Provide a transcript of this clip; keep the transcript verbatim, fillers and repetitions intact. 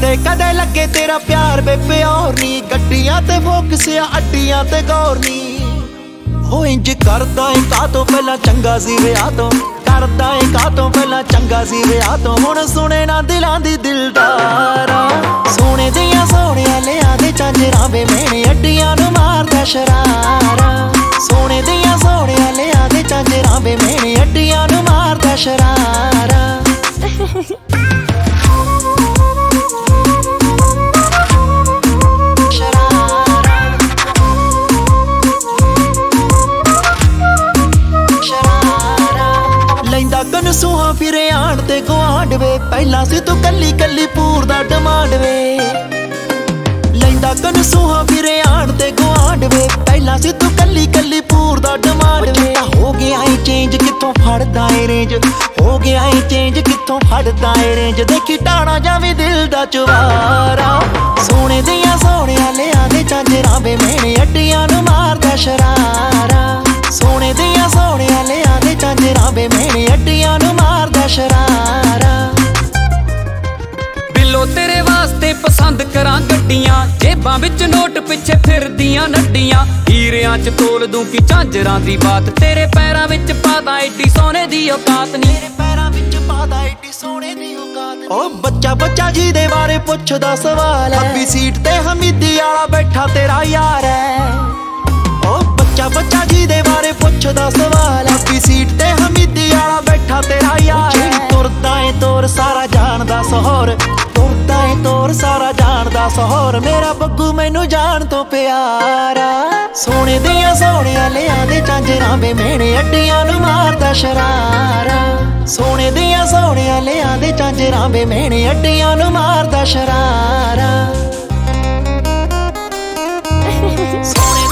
ਕਦੇ ਕਦੇ ਲੱਗੇ ਤੇਰਾ ਪਿਆਰ ਵੇ ਪਿਓਰ ਨੀ, ਗੱਡੀਆਂ ਤੇ ਫੋਕਸ ਆ ਅੱਡੀਆਂ ਤੇ ਗੌਰ ਨੀ। ਹੋ ਇੰਜ ਕਰਦਾ ਏ ਕਾਤੋਂ ਪਹਿਲਾਂ ਚੰਗਾ ਸੀ ਵਿਆਹ ਤੋਂ, ਕਰਦਾ ਏ ਕਾਤੋਂ ਪਹਿਲਾਂ ਚੰਗਾ ਸੀ ਵਿਆਹ ਤੋਂ। ਹੁਣ ਸੁਣੇ ਨਾ ਦਿਲਾਂ ਦੀ ਦਿਲਦਾਰਾ, ਸੋਨੇ ਦੀਆਂ ਸੋਹਣਿਆਂ ਲਿਆਂ ਦੇ ਝਾਂਜਰਾਂ ਵੇ ਮੇਣੇ ਅੱਡੀਆਂ ਨੂੰ ਮਾਰਦਾ ਸ਼ਰਾਰਾ। ਸੋਨੇ ਦੀਆਂ ਸੋਹਣਿਆਂ ਲਿਆਂ ਦੇ ਝਾਂਜਰਾਂ ਵੇ ਮੇਣੇ ਅੱਡੀਆਂ ਨੂੰ ਮਾਰਦਾ ਸ਼ਰਾਰਾ। ਲੈਂਦਾ ਕਨਸੂਹਾਂ ਫਿਰੇ ਆਣ ਤੇ ਗੁਆਂਢ ਵੇ, ਪਹਿਲਾਂ ਸੀ ਤੂੰ ਕੱਲੀ ਕੱਲੀ ਪੂਰ ਦਾ ਡਿਮਾਂਡ ਵੇ। ਲੈਂਦਾ ਕਨਸੂਹਾਂ ਫਿਰੇ ਆਣ ਤੇ ਗੁਆਂਢ ਵੇ, ਪਹਿਲਾਂ ਸੀ ਤੂੰ ਕੱਲੀ ਕੱਲੀ ਪੂਰ ਦਾ ਡਿਮਾਂਡ ਵੇ। ਹੋ ਗਿਆ ਏ ਚੇਂਜ ਕਿੱਥੋਂ ਫੜਦਾ ਏ ਰੇਂਜ, ਹੋ ਗਿਆ ਏ ਚੇਂਜ ਕਿੱਥੋਂ ਫੜਦਾ ਏ ਰੇਂਜ। ਦੇਖੀ ਟਾਣਾ ਜਾਵੇ ਦਿਲ ਦਾ ਚੁਬਾਰਾ, ਸੋਨੇ ਦੀਆਂ ਸੋਹਣਿਆਂ ਲਿਆਂ ਦੇ ਝਾਂਜਰਾਂ ਵੇ ਮੇਣੇ ਅੱਡੀਆਂ ਨੂੰ ਮਾਰਦਾ ਸ਼ਰਾਰਾ। ਸੋਨੇ ਦੀਆਂ ਸੋਹਣਿਆਂ ਲਿਆਂ ਦੇ ਝਾਂਜਰਾਂ ਵੇ ਮੇਣੇ ਅੱਡੀਆਂ ਨੂੰ ਮਾਰਦਾ ਸ਼ਰਾਰਾ। ਬਿੱਲੋ ਤੇਰੇ ਵਾਸਤੇ ਪਸੰਦ ਕਰਾਂ ਗੱਡੀਆਂ, ਜੇਬਾਂ ਵਿੱਚ ਨੋਟ ਪਿੱਛੇ ਫਿਰਦੀਆਂ ਨੱਡੀਆਂ। ਹੀਰਿਆਂ ਚ ਤੋਲ ਦੂੰ ਕਿ ਝਾਂਜਰਾਂ ਦੀ ਬਾਤ, ਤੇਰੇ ਪੈਰਾਂ ਵਿੱਚ ਪਾਦਾ ਏਡੀ ਸੋਨੇ ਦੀ ਔਕਾਤ ਨੀ। ਤੇਰੇ ਪੈਰਾਂ ਵਿੱਚ ਪਾਦਾ ਏਡੀ ਸੋਨੇ ਦੀ ਔਕਾਤ ਨੀ। ਓ ਬੱਚਾ ਬੱਚਾ ਜੀ ਦੇ ਬਾਰੇ ਪੁੱਛਦਾ ਸਵਾਲ ਹੈ, ਖੱਬੀ ਸੀਟ ਤੇ ਹਮੀਦੀ ਵਾਲਾ ਬੈਠਾ ਤੇਰਾ ਯਾਰ ਹੈ। ਓ ਬੱਚਾ ਬੱਚਾ ਜੀ ਦੇ ਬਾਰੇ ਪੁੱਛਦਾ ਸਵਾਲ, ਖੱਬੀ ਸੀਟ ਤੇ ਹਮੀਦੀ ਵਾਲਾ ਬੈਠਾ ਤੇਰਾ ਯਾਰ ਹੈ। ਤੁਰਦਾ ਏ ਤੋਰ ਸਾਰਾ ਜਾਣਦਾ ਸਹੌਰ, ਤੁਰਦਾ ਏ ਤੋਰ ਸਾਰਾ ਜਾਣਦਾ ਸਹੌਰ। ਮੇਰਾ ਬੱਗੂ ਮੈਨੂੰ ਜਾਣ ਤੋਂ ਪਿਆਰਾ, ਸੋਨੇ ਦੀਆਂ ਸੋਹਣਿਆਂ ਲਿਆਂ ਦੇ ਝਾਂਜਰਾਂ ਵੇ ਮੇਣੇ ਅੱਡੀਆਂ ਨੂੰ ਮਾਰਦਾ ਸ਼ਰਾਰਾ। ਸੋਨੇ ਦੀਆਂ ਸੋਹਣਿਆਂ ਲਿਆਂ ਦੇ ਝਾਂਜਰਾਂ ਵੇ ਮੇਣੇ ਅੱਡੀਆਂ ਨੂੰ ਮਾਰਦਾ ਸ਼ਰਾਰਾ। ਸੋਨੇ